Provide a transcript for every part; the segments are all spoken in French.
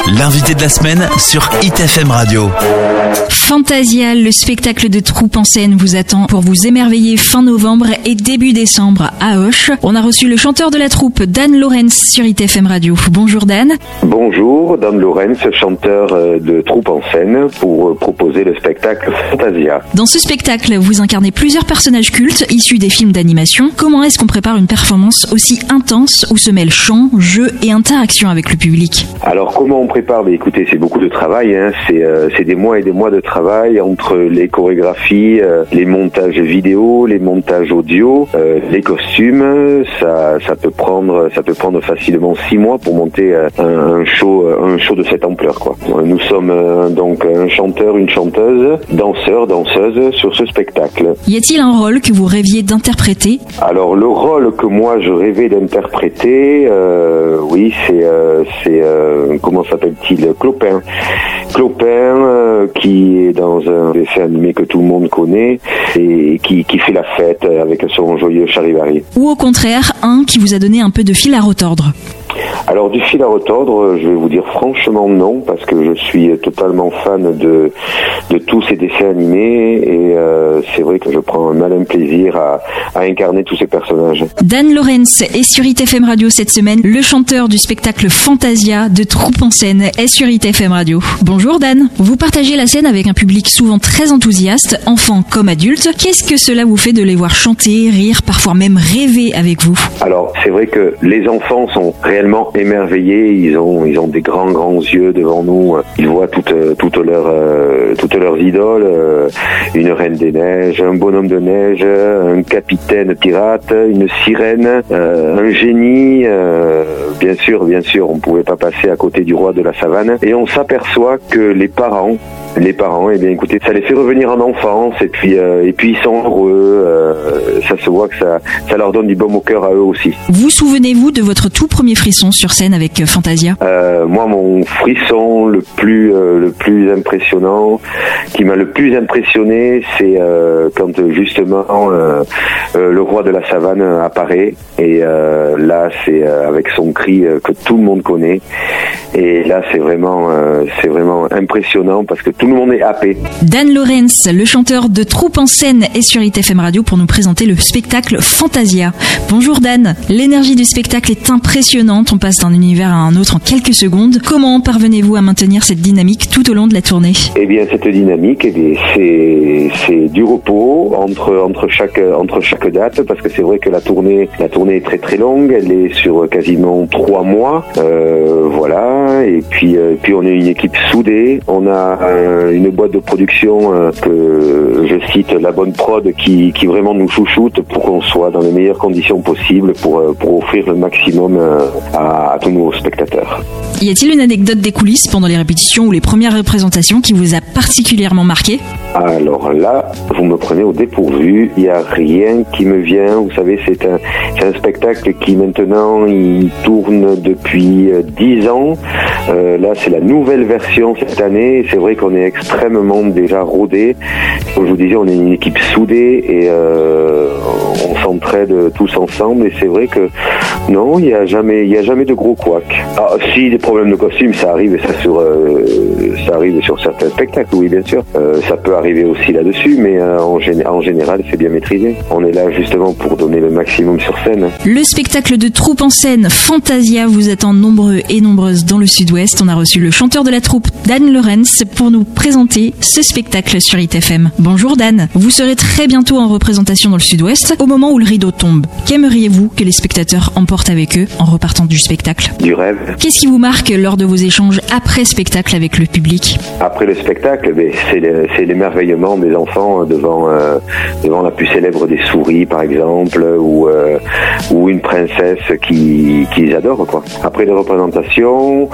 L'invité de la semaine sur Hit FM Radio. Fantasia, le spectacle de troupe en scène vous attend pour vous émerveiller fin novembre et début décembre à Auch. On a reçu le chanteur de la troupe, Dan Lorenz, sur Hit FM Radio. Bonjour Dan. Bonjour, Dan Lorenz, chanteur de troupe en scène pour proposer le spectacle Fantasia. Dans ce spectacle, vous incarnez plusieurs personnages cultes issus des films d'animation. Comment est-ce qu'on prépare une performance aussi intense où se mêlent chant, jeu et interaction avec le public? Alors comment on prépare? Écoutez, c'est beaucoup de travail, hein. C'est des mois et des mois de travail entre les chorégraphies, les montages vidéo, les montages audio, les costumes. Ça peut prendre facilement 6 mois pour monter un show de cette ampleur, quoi. Nous sommes donc un chanteur, une chanteuse, danseur, danseuse sur ce spectacle. Y a-t-il un rôle que vous rêviez d'interpréter? Alors le rôle que moi je rêvais d'interpréter, oui, c'est comment s'appelle-t-il? Clopin, qui est dans un dessin animé que tout le monde connaît et qui fait la fête avec son joyeux charivari. Ou au contraire, un qui vous a donné un peu de fil à retordre? Alors du fil à retordre, je vais vous dire franchement non, parce que je suis totalement fan de tous ces dessins animés et c'est vrai que je prends un malin plaisir à incarner tous ces personnages. Dan Lorenz est sur Hit FM Radio cette semaine. Le chanteur du spectacle Fantasia de troupe en scène est sur Hit FM Radio. Bonjour Dan. Vous partagez la scène avec un public souvent très enthousiaste, enfants comme adultes. Qu'est-ce que cela vous fait de les voir chanter, rire, parfois même rêver avec vous? Alors c'est vrai que les enfants sont réellement émerveillés. Ils ont des grands yeux devant nous. Ils voient toutes leurs idoles, une reine des neiges, un bonhomme de neige, un capitaine pirate, une sirène, un génie. Bien sûr, on pouvait pas passer à côté du roi de la savane. Et on s'aperçoit que les parents, eh bien, écoutez, ça les fait revenir en enfance et puis ils sont heureux. Ça se voit que ça leur donne du baume au cœur à eux aussi. Vous souvenez-vous de votre tout premier frisson sur scène avec Fantasia? Moi, mon frisson le plus impressionnant, qui m'a le plus impressionné, c'est quand justement le roi de la savane apparaît et là c'est avec son cri que tout le monde connaît et là c'est vraiment impressionnant parce que tout le monde est happé. Dan Lorenz, le chanteur de troupe en scène, est sur Hit FM Radio pour nous présenter le spectacle Fantasia. Bonjour Dan, l'énergie du spectacle est impressionnante, on passe d'un univers à un autre en quelques secondes. Comment parvenez-vous à maintenir cette dynamique tout au long de la tournée? Eh bien cette dynamique, c'est du repos entre chaque date, parce que c'est vrai que la tournée est très très longue, elle est sur quasiment 3 mois, voilà, et puis on est une équipe soudée, on a une boîte de production que je cite, La Bonne Prod, qui vraiment nous chouchoute pour qu'on soit dans les meilleures conditions possibles pour offrir le maximum à tous nos spectateurs. Y a-t-il une anecdote des coulisses pendant les répétitions ou les premières représentations qui vous a particulièrement marqué? Alors là, vous me prenez au dépourvu, il n'y a rien qui me vient. Vous savez, c'est un spectacle qui maintenant il tourne depuis 10 ans. Là, c'est la nouvelle version cette année. C'est vrai qu'on est extrêmement déjà rodé. Comme je vous disais, on est une équipe soudée et on s'entraide tous ensemble. Et c'est vrai que non, il y a jamais de gros couacs. Ah, si des problèmes de costume, ça arrive sur certains spectacles, oui, bien sûr. Ça peut arriver aussi là-dessus, mais en général, c'est bien maîtrisé. On est là justement pour donner le maximum sur scène. Le spectacle de troupe en scène Fantasia vous attend nombreux et nombreuses dans le Sud-Ouest. On a reçu le chanteur de la troupe, Dan Lorenz, pour nous présenter ce spectacle sur Hit FM. Bonjour Dan, vous serez très bientôt en représentation dans le Sud-Ouest, au moment où le rideau tombe. Qu'aimeriez-vous que les spectateurs emportent avec eux en repartant du spectacle? Du rêve. Qu'est-ce qui vous marque lors de vos échanges après spectacle avec le public? Après le spectacle, c'est l'émerveillement des enfants devant la plus célèbre des souris, par exemple, ou une princesse qu'ils adorent, quoi. Après les représentations,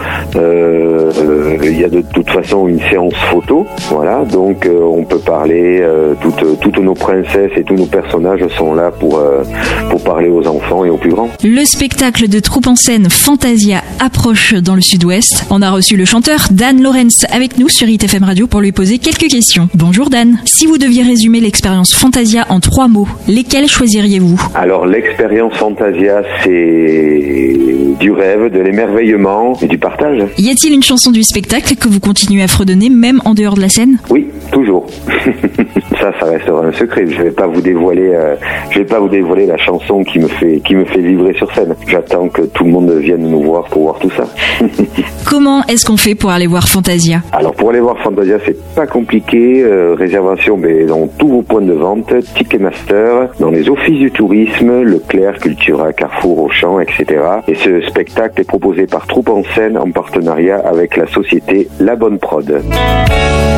il y a de toute façon une séance photo, voilà, donc on peut parler, toutes nos princesses et tous nos personnages sont là pour parler aux enfants et aux plus grands. Le spectacle de troupe en scène Fantasia approche dans le Sud-Ouest. On a reçu le chanteur Dan Lorenz avec nous sur Hit FM Radio pour lui poser quelques questions. Bonjour Dan, si vous deviez résumer l'expérience Fantasia en 3 mots, lesquels choisiriez-vous? Alors l'expérience Fantasia, c'est du rêve, de l'émerveillement et du partage. Y a-t-il une chanson du spectacle que vous continuez à fredonner même en dehors de la scène? Oui, toujours. Ça restera un secret. Je vais pas vous dévoiler la chanson qui me fait vibrer sur scène. J'attends que tout le monde vienne nous voir pour voir tout ça. Comment est-ce qu'on fait pour aller voir Fantasia? Alors pour aller voir Fantasia, c'est pas compliqué. Réservation dans tous vos points de vente, Ticketmaster, dans les offices du tourisme, Leclerc, Cultura, Carrefour, Auchan, etc. Et ce spectacle est proposé par Troupe en scène en partenariat avec la société La Bonne Prod.